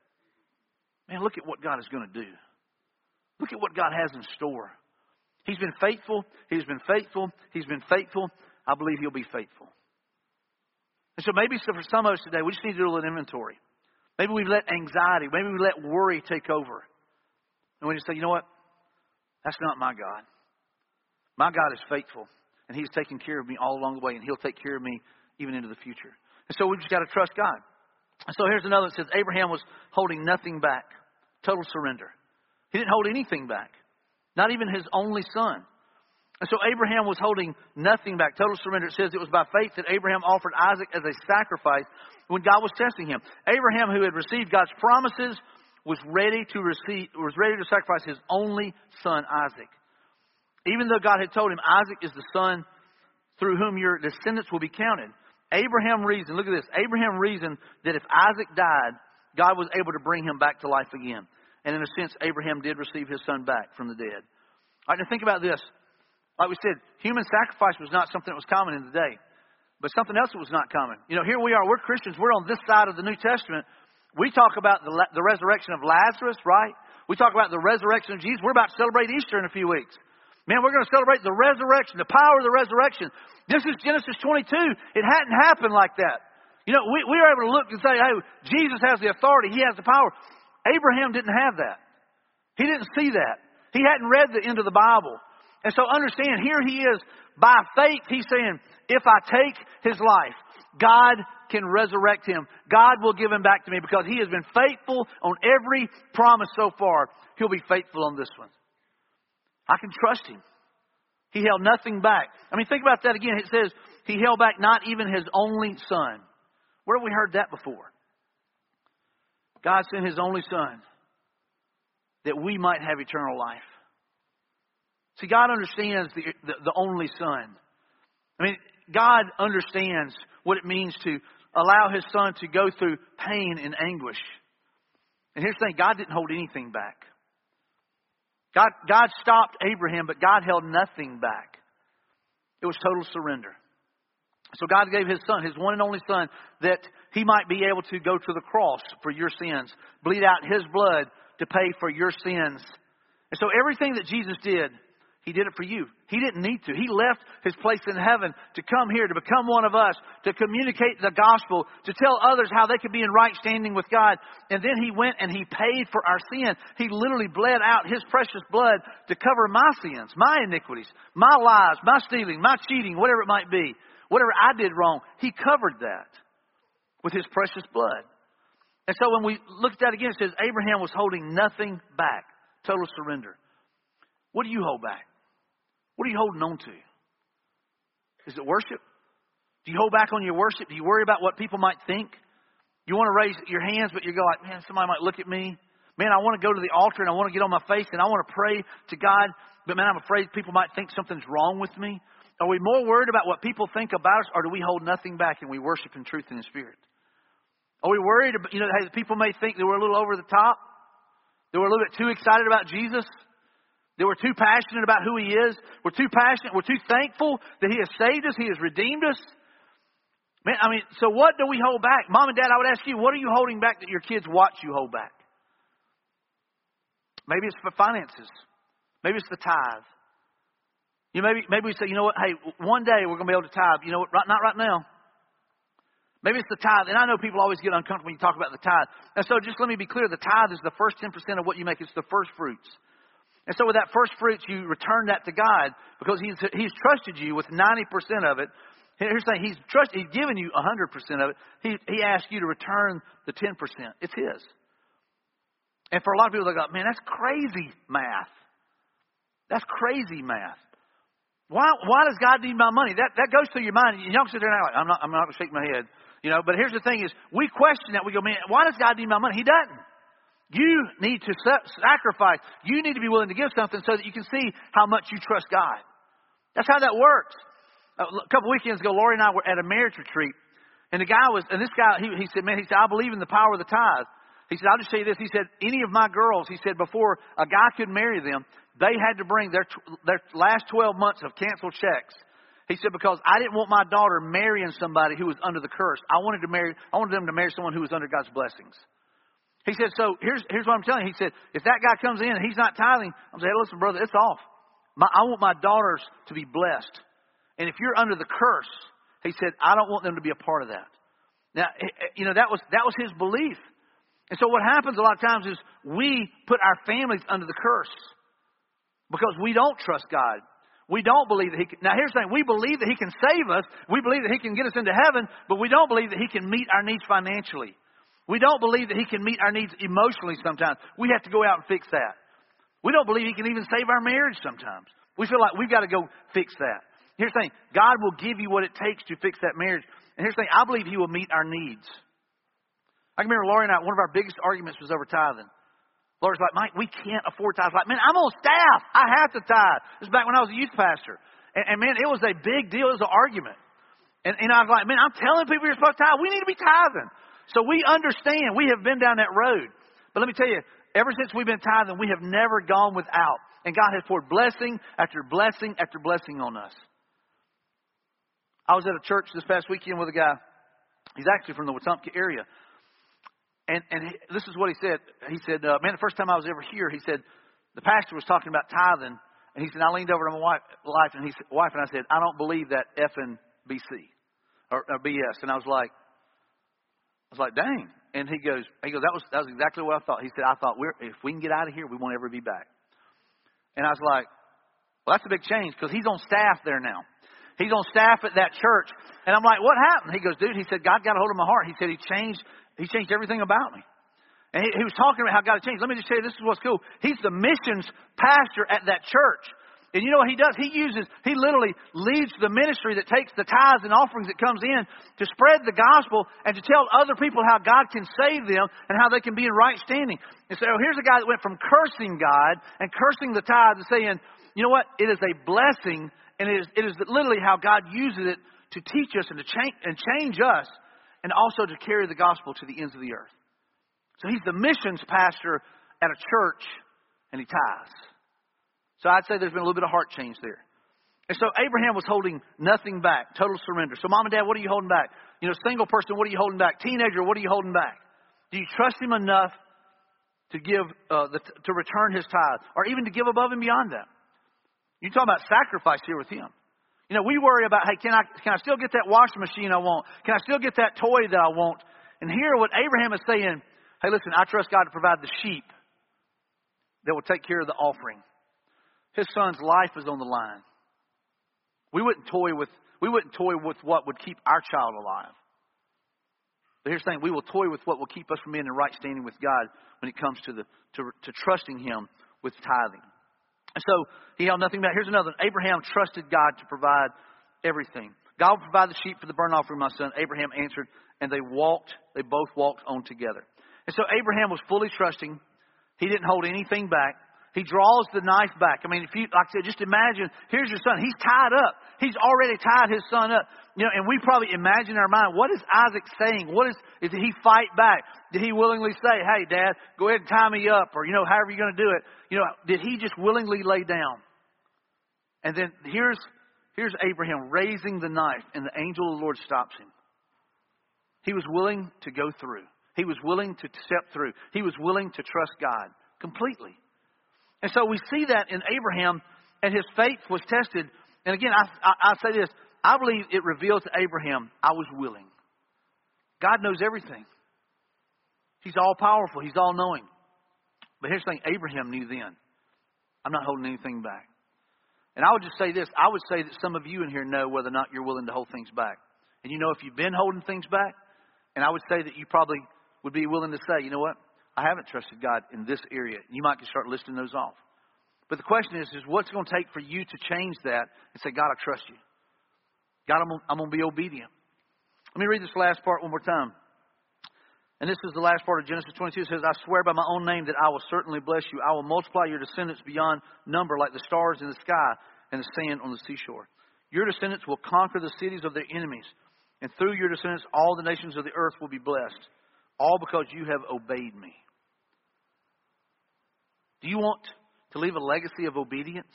man, look at what God is going to do. Look at what God has in store. He's been faithful. He's been faithful. He's been faithful. I believe He'll be faithful. And so maybe for some of us today, we just need to do a little inventory. Maybe we've let anxiety, maybe we let worry take over. And we just say, you know what? That's not my God. My God is faithful. And He's taken care of me all along the way. And He'll take care of me even into the future. And so we just got to trust God. And so here's another that says Abraham was holding nothing back. Total surrender. He didn't hold anything back. Not even his only son. And so Abraham was holding nothing back. Total surrender. It says it was by faith that Abraham offered Isaac as a sacrifice when God was testing him. Abraham, who had received God's promises, was ready to receive, was ready to sacrifice his only son, Isaac. Even though God had told him, Isaac is the son through whom your descendants will be counted. Abraham reasoned, look at this, Abraham reasoned that if Isaac died, God was able to bring him back to life again. And in a sense, Abraham did receive his son back from the dead. All right, now think about this. Like we said, human sacrifice was not something that was common in the day. But something else that was not common. You know, here we are, we're Christians, we're on this side of the New Testament. We talk about the, the resurrection of Lazarus, right? We talk about the resurrection of Jesus. We're about to celebrate Easter in a few weeks. Man, we're going to celebrate the resurrection, the power of the resurrection. This is Genesis twenty-two. It hadn't happened like that. You know, we, we were able to look and say, hey, Jesus has the authority. He has the power. Abraham didn't have that. He didn't see that. He hadn't read the end of the Bible. And so understand, here he is, by faith, he's saying, if I take his life, God can resurrect him. God will give him back to me because he has been faithful on every promise so far. He'll be faithful on this one. I can trust him. He held nothing back. I mean, think about that again. It says he held back not even his only son. Where have we heard that before? God sent his only son that we might have eternal life. See, God understands the, the, the only son. I mean, God understands what it means to allow his son to go through pain and anguish. And here's the thing, God didn't hold anything back. God, God stopped Abraham, but God held nothing back. It was total surrender. So God gave His Son, His one and only Son, that He might be able to go to the cross for your sins, bleed out His blood to pay for your sins. And so everything that Jesus did, He did it for you. He didn't need to. He left His place in heaven to come here, to become one of us, to communicate the gospel, to tell others how they could be in right standing with God. And then He went and He paid for our sin. He literally bled out His precious blood to cover my sins, my iniquities, my lies, my stealing, my cheating, whatever it might be. Whatever I did wrong, He covered that with His precious blood. And so when we look at that again, it says Abraham was holding nothing back. Total surrender. What do you hold back? What are you holding on to? Is it worship? Do you hold back on your worship? Do you worry about what people might think? You want to raise your hands, but you go like, man, somebody might look at me. Man, I want to go to the altar and I want to get on my face and I want to pray to God. But man, I'm afraid people might think something's wrong with me. Are we more worried about what people think about us, or do we hold nothing back and we worship in truth and in spirit? Are we worried about, you know, hey, people may think that we're a little over the top, that we're a little bit too excited about Jesus, that we're too passionate about who He is, we're too passionate, we're too thankful that He has saved us, He has redeemed us. Man, I mean, so what do we hold back? Mom and Dad, I would ask you, what are you holding back that your kids watch you hold back? Maybe it's for finances. Maybe it's the tithe. You know, maybe maybe we say, you know what, hey, one day we're going to be able to tithe. You know what, right, not right now. Maybe it's the tithe. And I know people always get uncomfortable when you talk about the tithe. And so just let me be clear, the tithe is the first ten percent of what you make. It's the first fruits. And so with that first fruits, you return that to God because He's He's trusted you with ninety percent of it. Here's the thing, He's trusted, He's given you one hundred percent of it. He He asked you to return the ten percent. It's His. And for a lot of people, they go, man, that's crazy math. That's crazy math. Why why does God need my money? That that goes through your mind. You don't sit there and act like, I'm not I'm not gonna shake my head. You know, but here's the thing is we question that. We go, man, why does God need my money? He doesn't. You need to sacrifice. You need to be willing to give something so that you can see how much you trust God. That's how that works. A couple weekends ago, Lori and I were at a marriage retreat, and the guy was, and this guy, he, he said, man, he said, I believe in the power of the tithe. He said, I'll just say this. He said, any of my girls, he said, before a guy could marry them, they had to bring their their last twelve months of canceled checks. He said, because I didn't want my daughter marrying somebody who was under the curse. I wanted to marry, I wanted them to marry someone who was under God's blessings. He said, so here's here's what I'm telling you. He said, if that guy comes in and he's not tithing, I'm saying, hey, listen, brother, it's off. My, I want my daughters to be blessed. And if you're under the curse, he said, I don't want them to be a part of that. Now, you know, that was that was his belief. And so what happens a lot of times is we put our families under the curse because we don't trust God. We don't believe that He can. Now, here's the thing. We believe that He can save us. We believe that He can get us into heaven, but we don't believe that He can meet our needs financially. We don't believe that He can meet our needs emotionally sometimes. We have to go out and fix that. We don't believe He can even save our marriage sometimes. We feel like we've got to go fix that. Here's the thing. God will give you what it takes to fix that marriage. And here's the thing. I believe He will meet our needs. I can remember Lori and I, one of our biggest arguments was over tithing. Lori's like, Mike, we can't afford tithe. Like, man, I'm on staff. I have to tithe. This is back when I was a youth pastor. And, and man, it was a big deal. It was an argument. And, and I was like, man, I'm telling people you're supposed to tithe. We need to be tithing. So we understand. We have been down that road. But let me tell you, ever since we've been tithing, we have never gone without. And God has poured blessing after blessing after blessing on us. I was at a church this past weekend with a guy. He's actually from the Wetumpka area. And and he, this is what he said. He said, uh, man, the first time I was ever here, he said, the pastor was talking about tithing. And he said, I leaned over to my wife, wife and he said, wife, and I said, I don't believe that F and B C or, or B S. And I was like, I was like, dang. And he goes, he goes, that was that was exactly what I thought. He said, I thought we're if we can get out of here, we won't ever be back. And I was like, well, that's a big change because he's on staff there now. He's on staff at that church. And I'm like, what happened? He goes, dude, he said, God got a hold of my heart. He said he changed He changed everything about me. And he, he was talking about how God had changed. Let me just tell you, this is what's cool. He's the missions pastor at that church. And you know what he does? He uses, he literally leads the ministry that takes the tithes and offerings that comes in to spread the gospel and to tell other people how God can save them and how they can be in right standing. And so here's a guy that went from cursing God and cursing the tithe to saying, you know what? It is a blessing, and it is, it is literally how God uses it to teach us and to change, and change us, and also to carry the gospel to the ends of the earth. So he's the missions pastor at a church, and he tithes. So I'd say there's been a little bit of heart change there. And so Abraham was holding nothing back, total surrender. So mom and dad, what are you holding back? You know, single person, what are you holding back? Teenager, what are you holding back? Do you trust him enough to give, uh, the, to return his tithe, or even to give above and beyond that? You're talking about sacrifice here with him. You know, we worry about, hey, can I, can I still get that washing machine I want? Can I still get that toy that I want? And here what Abraham is saying, hey, listen, I trust God to provide the sheep that will take care of the offering. His son's life is on the line. We wouldn't toy with, we wouldn't toy with what would keep our child alive. But here's the thing, we will toy with what will keep us from being in right standing with God when it comes to the to, to trusting Him with tithing. And so he held nothing back. Here's another one. Abraham trusted God to provide everything. God will provide the sheep for the burnt offering, my son. Abraham answered, and they walked, they both walked on together. And so Abraham was fully trusting. He didn't hold anything back. He draws the knife back. I mean, if you, like I said, just imagine, here's your son. He's tied up. He's already tied his son up. You know, and we probably imagine in our mind, what is Isaac saying? What is, is did he fight back? Did he willingly say, hey, Dad, go ahead and tie me up? Or, you know, however you're going to do it. You know, did he just willingly lay down? And then here's, here's Abraham raising the knife, and the angel of the Lord stops him. He was willing to go through. He was willing to step through. He was willing to trust God completely. And so we see that in Abraham, and his faith was tested. And again, I, I, I say this. I believe it revealed to Abraham, I was willing. God knows everything. He's all powerful. He's all knowing. But here's the thing. Abraham knew then. I'm not holding anything back. And I would just say this. I would say that some of you in here know whether or not you're willing to hold things back. And you know if you've been holding things back. And I would say that you probably would be willing to say, you know what? I haven't trusted God in this area. You might start listing those off. But the question is, is what's it going to take for you to change that and say, God, I trust you. God, I'm, I'm going to be obedient. Let me read this last part one more time. And this is the last part of Genesis twenty-two. It says, I swear by my own name that I will certainly bless you. I will multiply your descendants beyond number like the stars in the sky and the sand on the seashore. Your descendants will conquer the cities of their enemies. And through your descendants, all the nations of the earth will be blessed. All because you have obeyed me. Do you want to leave a legacy of obedience?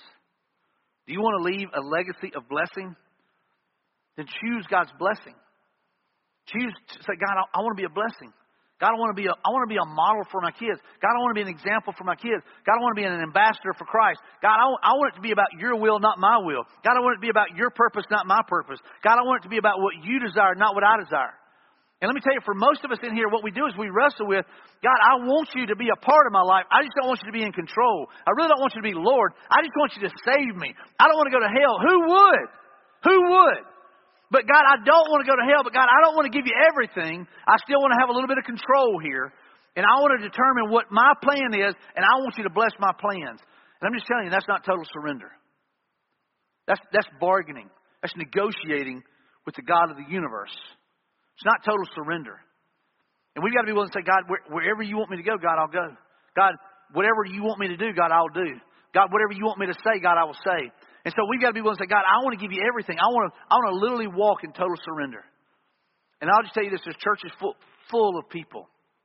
Do you want to leave a legacy of blessing? Then choose God's blessing. Choose to say, God, I, I want to be a blessing. God, I want to be a, I want to be a model for my kids. God, I want to be an example for my kids. God, I want to be an ambassador for Christ. God, I want, I want it to be about your will, not my will. God, I want it to be about your purpose, not my purpose. God, I want it to be about what you desire, not what I desire. And let me tell you, for most of us in here, what we do is we wrestle with, God, I want you to be a part of my life. I just don't want you to be in control. I really don't want you to be Lord. I just want you to save me. I don't want to go to hell. Who would? Who would? But God, I don't want to go to hell. But God, I don't want to give you everything. I still want to have a little bit of control here. And I want to determine what my plan is. And I want you to bless my plans. And I'm just telling you, that's not total surrender. That's, that's bargaining. That's negotiating with the God of the universe. It's not total surrender. And we've got to be willing to say, God, where, wherever you want me to go, God, I'll go. God, whatever you want me to do, God, I'll do. God, whatever you want me to say, God, I will say. And so we've got to be willing to say, God, I want to give you everything. I want to, I want to literally walk in total surrender. And I'll just tell you this, there's churches full, full of people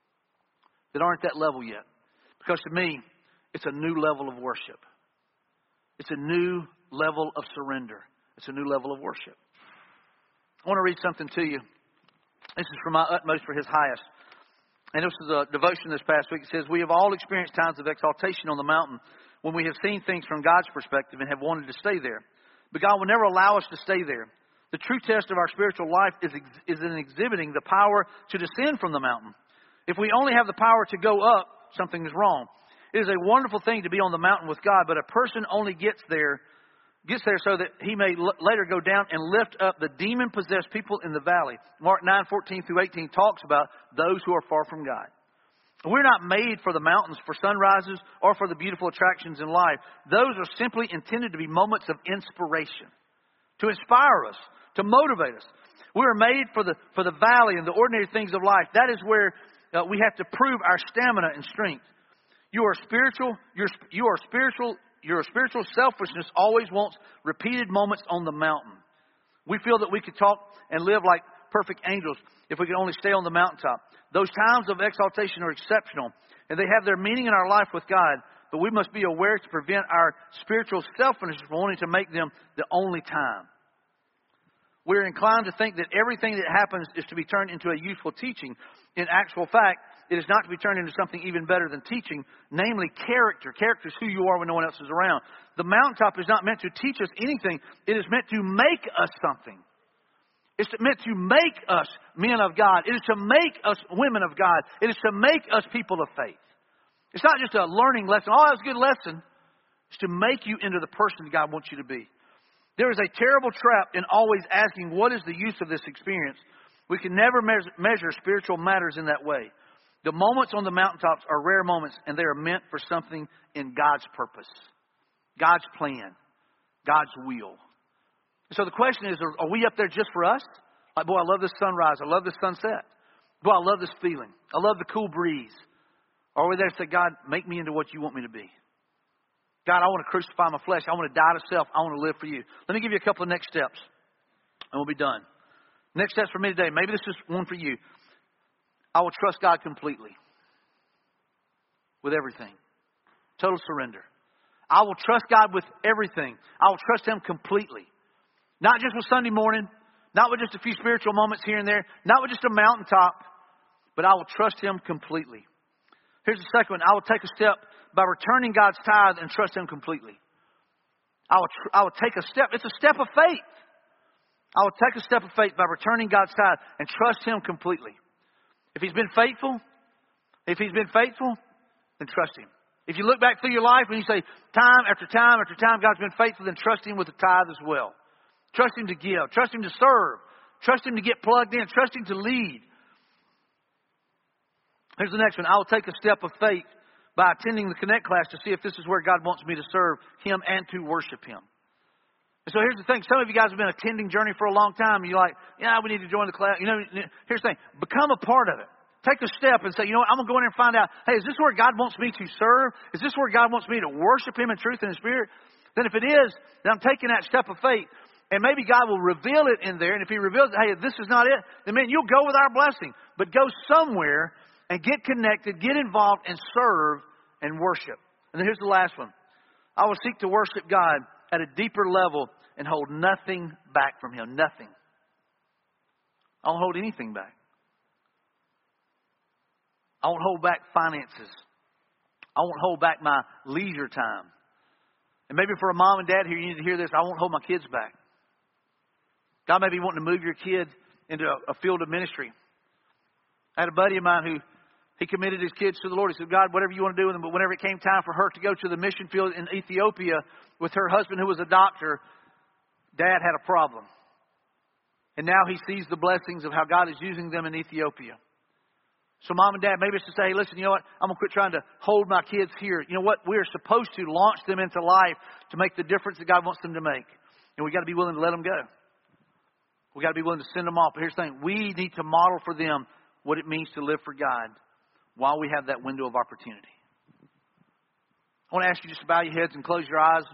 that aren't at that level yet. Because to me, it's a new level of worship. It's a new level of surrender. It's a new level of worship. I want to read something to you. This is from my utmost for his highest. And this is a devotion this past week. It says, we have all experienced times of exaltation on the mountain when we have seen things from God's perspective and have wanted to stay there. But God will never allow us to stay there. The true test of our spiritual life is, is in exhibiting the power to descend from the mountain. If we only have the power to go up, something is wrong. It is a wonderful thing to be on the mountain with God, but a person only gets there Gets there so that he may l- later go down and lift up the demon-possessed people in the valley. Mark nine, fourteen through eighteen talks about those who are far from God. We're not made for the mountains, for sunrises, or for the beautiful attractions in life. Those are simply intended to be moments of inspiration, to inspire us, to motivate us. We are made for the for the valley and the ordinary things of life. That is where uh, we have to prove our stamina and strength. You are spiritual. You're, you are spiritual. Your spiritual selfishness always wants repeated moments on the mountain. We feel that we could talk and live like perfect angels if we could only stay on the mountaintop. Those times of exaltation are exceptional, and they have their meaning in our life with God. but we must be aware to prevent our spiritual selfishness from wanting to make them the only time. We're inclined to think that everything that happens is to be turned into a useful teaching. In actual fact, it is not to be turned into something even better than teaching, namely character. Character is who you are when no one else is around. The mountaintop is not meant to teach us anything. It is meant to make us something. It's meant to make us men of God. It is to make us women of God. It is to make us people of faith. It's not just a learning lesson. Oh, that was a good lesson. It's to make you into the person God wants you to be. There is a terrible trap in always asking, what is the use of this experience? We can never measure, measure spiritual matters in that way. The moments on the mountaintops are rare moments, and they are meant for something in God's purpose, God's plan, God's will. So the question is, are we up there just for us? Like, boy, I love this sunrise. I love this sunset. Boy, I love this feeling. I love the cool breeze. Or are we there to say, God, make me into what you want me to be? God, I want to crucify my flesh. I want to die to self. I want to live for you. Let me give you a couple of next steps, and we'll be done. Next steps for me today. Maybe this is one for you. I will trust God completely with everything. Total surrender. I will trust God with everything. I will trust Him completely. Not just with Sunday morning. Not with just a few spiritual moments here and there. Not with just a mountaintop. But I will trust Him completely. Here's the second one. I will take a step by returning God's tithe and trust Him completely. I will, tr- I will take a step. It's a step of faith. I will take a step of faith by returning God's tithe and trust Him completely. If He's been faithful, if He's been faithful, then trust Him. If you look back through your life and you say, time after time after time, God's been faithful, then trust Him with the tithe as well. Trust Him to give. Trust Him to serve. Trust Him to get plugged in. Trust Him to lead. Here's the next one. I will take a step of faith by attending the Connect class to see if this is where God wants me to serve Him and to worship Him. And so here's the thing. Some of you guys have been attending Journey for a long time. And you're like, yeah, we need to join the class. You know, here's the thing. Become a part of it. Take a step and say, you know what, I'm going to go in there and find out, hey, is this where God wants me to serve? Is this where God wants me to worship Him in truth and in spirit? Then if it is, then I'm taking that step of faith. And maybe God will reveal it in there. And if He reveals it, hey, this is not it, then man, you'll go with our blessing. But go somewhere and get connected, get involved, and serve and worship. And then here's the last one. I will seek to worship God at a deeper level and hold nothing back from Him. Nothing. I won't hold anything back. I won't hold back finances. I won't hold back my leisure time. And maybe for a mom and dad here, you need to hear this. I won't hold my kids back. God may be wanting to move your kid into a, a field of ministry. I had a buddy of mine who he committed his kids to the Lord. He said, God, whatever you want to do with them. But whenever it came time for her to go to the mission field in Ethiopia with her husband who was a doctor, Dad had a problem. And now he sees the blessings of how God is using them in Ethiopia. So mom and dad, maybe it's to say, hey, listen, you know what? I'm going to quit trying to hold my kids here. You know what? We're supposed to launch them into life to make the difference that God wants them to make. And we got to be willing to let them go. We got to be willing to send them off. But here's the thing. We need to model for them what it means to live for God while we have that window of opportunity. I want to ask you just to bow your heads and close your eyes.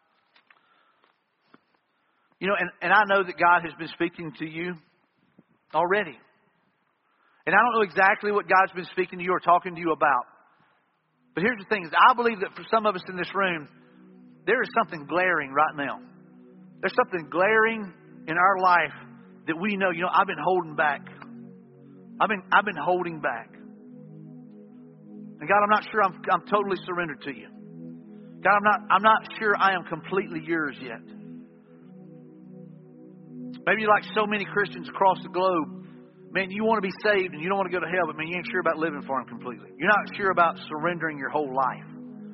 You know, and, and I know that God has been speaking to you already. And I don't know exactly what God's been speaking to you or talking to you about. But here's the thing, is I believe that for some of us in this room, there is something glaring right now. There's something glaring in our life that we know, you know, I've been holding back. I've been I've been holding back. And God, I'm not sure I'm I'm totally surrendered to you. God, I'm not I'm not sure I am completely yours yet. Maybe like so many Christians across the globe, man, you want to be saved and you don't want to go to hell, but man, you ain't sure about living for Him completely. You're not sure about surrendering your whole life.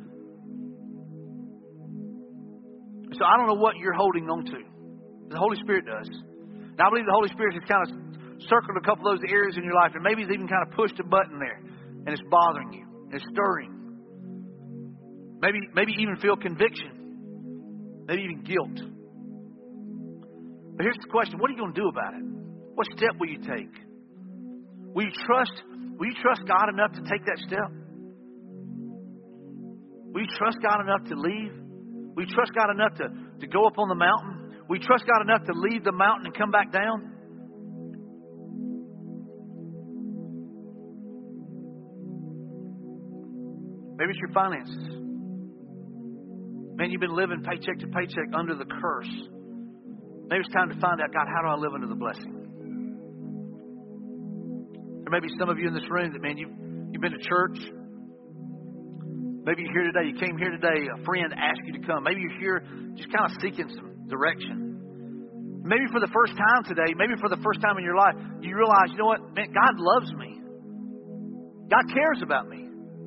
So I don't know what you're holding on to. The Holy Spirit does. And I believe the Holy Spirit has kind of circled a couple of those areas in your life, and maybe He's even kind of pushed a button there, and it's bothering you. It's stirring. Maybe, maybe even feel conviction. Maybe even guilt. But here's the question. What are you going to do about it? What step will you take? Will you trust, will you trust God enough to take that step? Will you trust God enough to leave? Will you trust God enough to, to go up on the mountain? Will you trust God enough to leave the mountain and come back down? Maybe it's your finances. Man, you've been living paycheck to paycheck under the curse. Maybe it's time to find out, God, how do I live under the blessing? There may be some of you in this room that, man, you've, you've been to church. Maybe you're here today. You came here today. A friend asked you to come. Maybe you're here just kind of seeking some direction. Maybe for the first time today, maybe for the first time in your life, you realize, you know what? Man, God loves me. God cares about me.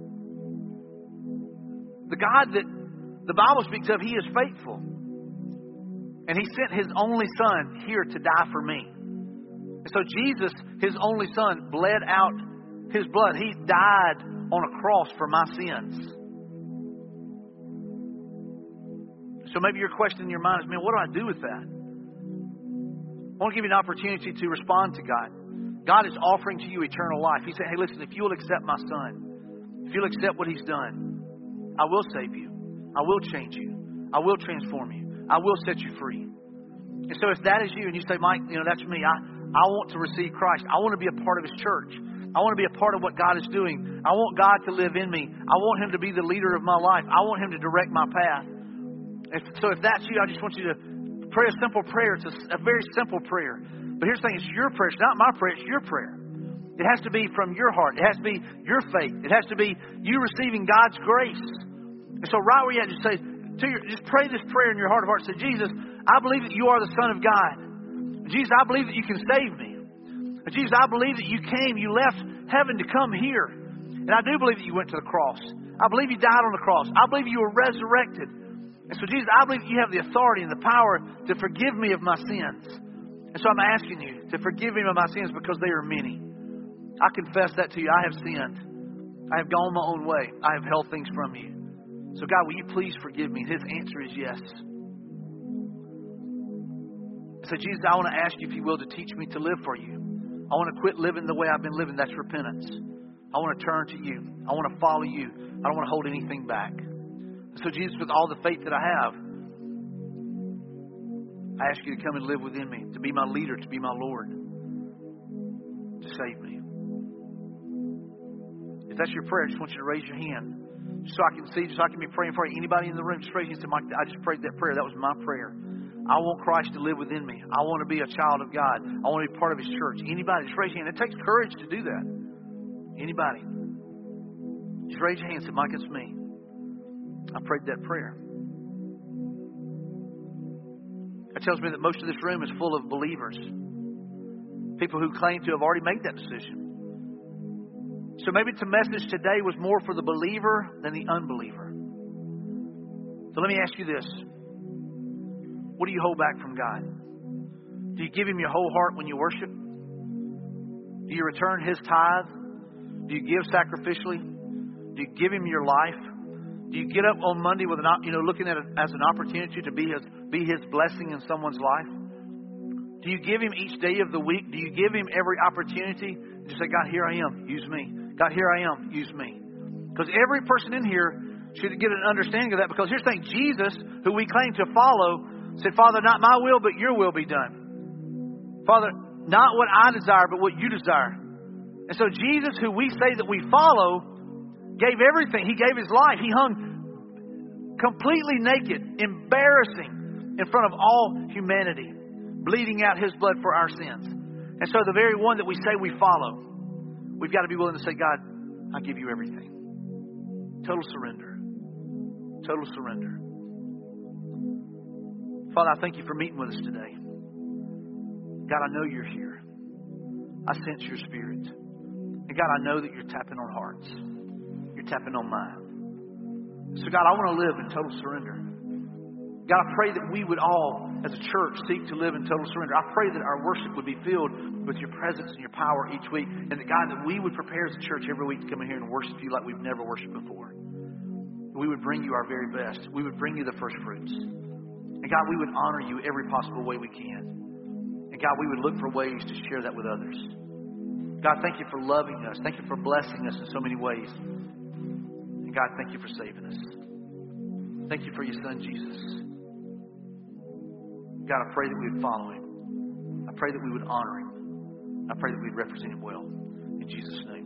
The God that the Bible speaks of, He is faithful. And He sent His only Son here to die for me. And so Jesus, His only Son, bled out His blood. He died on a cross for my sins. So maybe your question in your mind is, man, what do I do with that? I want to give you an opportunity to respond to God. God is offering to you eternal life. He said, hey, listen, if you will accept my Son, if you'll accept what He's done, I will save you. I will change you. I will transform you. I will set you free. And so if that is you and you say, Mike, you know, that's me. I, I want to receive Christ. I want to be a part of His church. I want to be a part of what God is doing. I want God to live in me. I want Him to be the leader of my life. I want Him to direct my path. If, so if that's you, I just want you to pray a simple prayer. It's a, a very simple prayer. But here's the thing. It's your prayer. It's not my prayer. It's your prayer. It has to be from your heart. It has to be your faith. It has to be you receiving God's grace. And so right where you're at, just say, to your, just pray this prayer in your heart of hearts. Say, Jesus, I believe that you are the Son of God. Jesus, I believe that you can save me. Jesus, I believe that you came, you left heaven to come here. And I do believe that you went to the cross. I believe you died on the cross. I believe you were resurrected. And so, Jesus, I believe you have the authority and the power to forgive me of my sins. And so I'm asking you to forgive me of my sins because they are many. I confess that to you. I have sinned. I have gone my own way. I have held things from you. So, God, will you please forgive me? His answer is yes. So, Jesus, I want to ask you, if you will, to teach me to live for you. I want to quit living the way I've been living. That's repentance. I want to turn to you. I want to follow you. I don't want to hold anything back. So, Jesus, with all the faith that I have, I ask you to come and live within me, to be my leader, to be my Lord, to save me. If that's your prayer, I just want you to raise your hand. Just so I can see, just so I can be praying for you. Anybody in the room, just raise your hand and say, Mike, I just prayed that prayer. That was my prayer. I want Christ to live within me. I want to be a child of God. I want to be part of His church. Anybody, just raise your hand. It takes courage to do that. Anybody. Just raise your hand and say, Mike, it's me. I prayed that prayer. That tells me that most of this room is full of believers. People who claim to have already made that decision. So maybe the message today was more for the believer than the unbeliever. So let me ask you this. What do you hold back from God? Do you give Him your whole heart when you worship? Do you return His tithe? Do you give sacrificially? Do you give Him your life? Do you get up on Monday with an, you know, looking at it as an opportunity to be His, be His blessing in someone's life? Do you give Him each day of the week? Do you give Him every opportunity? Just say, God, here I am. Use me. God, here I am. Use me. Because every person in here should get an understanding of that. Because here's the thing. Jesus, who we claim to follow, said, Father, not my will, but your will be done. Father, not what I desire, but what you desire. And so Jesus, who we say that we follow, gave everything. He gave His life. He hung completely naked, embarrassing, in front of all humanity, bleeding out His blood for our sins. And so the very one that we say we follow, we've got to be willing to say, God, I give you everything. Total surrender. Total surrender. Father, I thank you for meeting with us today. God, I know you're here. I sense your Spirit. And God, I know that you're tapping on hearts. You're tapping on mine. So God, I want to live in total surrender. God, I pray that we would all, as a church, seek to live in total surrender. I pray that our worship would be filled with your presence and your power each week. And that, God, that we would prepare as a church every week to come in here and worship you like we've never worshiped before. We would bring you our very best. We would bring you the first fruits. And God, we would honor you every possible way we can. And God, we would look for ways to share that with others. God, thank you for loving us. Thank you for blessing us in so many ways. And God, thank you for saving us. Thank you for your Son, Jesus. God, I pray that we would follow Him. I pray that we would honor Him. I pray that we'd represent Him well. In Jesus' name.